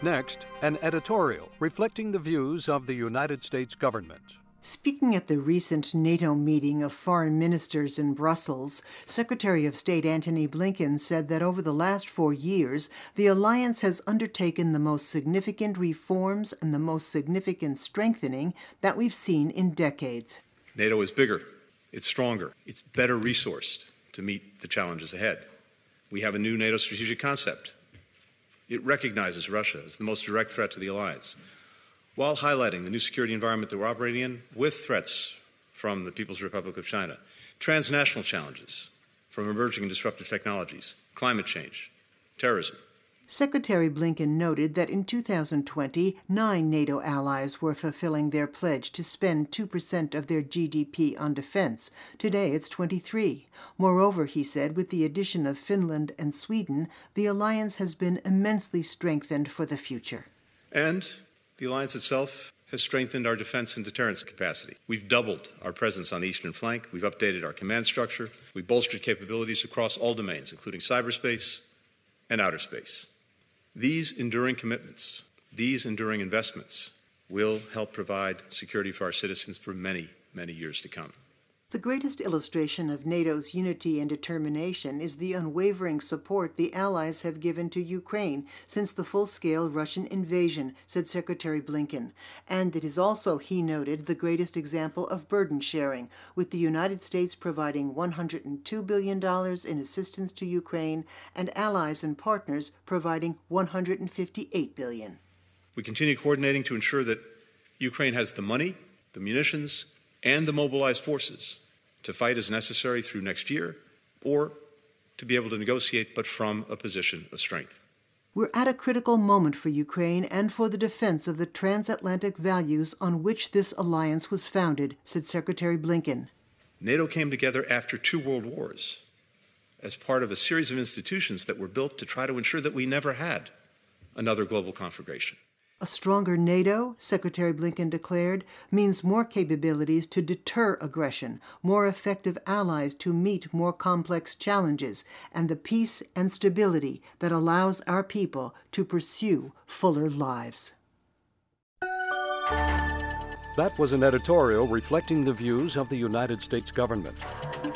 Next, an editorial reflecting the views of the United States government. Speaking at the recent NATO meeting of foreign ministers in Brussels, Secretary of State Antony Blinken said that over the last 4 years, the alliance has undertaken the most significant reforms and the most significant strengthening that we've seen in decades. NATO is bigger, it's stronger, it's better resourced to meet the challenges ahead. We have a new NATO strategic concept. It recognizes Russia as the most direct threat to the alliance, while highlighting the new security environment that we're operating in with threats from the People's Republic of China, transnational challenges from emerging and disruptive technologies, climate change, terrorism. Secretary Blinken noted that in 2020, 9 NATO allies were fulfilling their pledge to spend 2% of their GDP on defense. Today, it's 23. Moreover, he said, with the addition of Finland and Sweden, the alliance has been immensely strengthened for the future. And the alliance itself has strengthened our defense and deterrence capacity. We've doubled our presence on the eastern flank. We've updated our command structure. We've bolstered capabilities across all domains, including cyberspace and outer space. These enduring commitments, these enduring investments will help provide security for our citizens for many, many years to come. The greatest illustration of NATO's unity and determination is the unwavering support the Allies have given to Ukraine since the full-scale Russian invasion, said Secretary Blinken. And it is also, he noted, the greatest example of burden sharing, with the United States providing $102 billion in assistance to Ukraine and allies and partners providing $158 billion. We continue coordinating to ensure that Ukraine has the money, the munitions, and the mobilized forces to fight as necessary through next year, or to be able to negotiate, but from a position of strength. We're at a critical moment for Ukraine and for the defense of the transatlantic values on which this alliance was founded, said Secretary Blinken. NATO came together after 2 world wars as part of a series of institutions that were built to try to ensure that we never had another global conflagration. A stronger NATO, Secretary Blinken declared, means more capabilities to deter aggression, more effective allies to meet more complex challenges, and the peace and stability that allows our people to pursue fuller lives. That was an editorial reflecting the views of the United States government.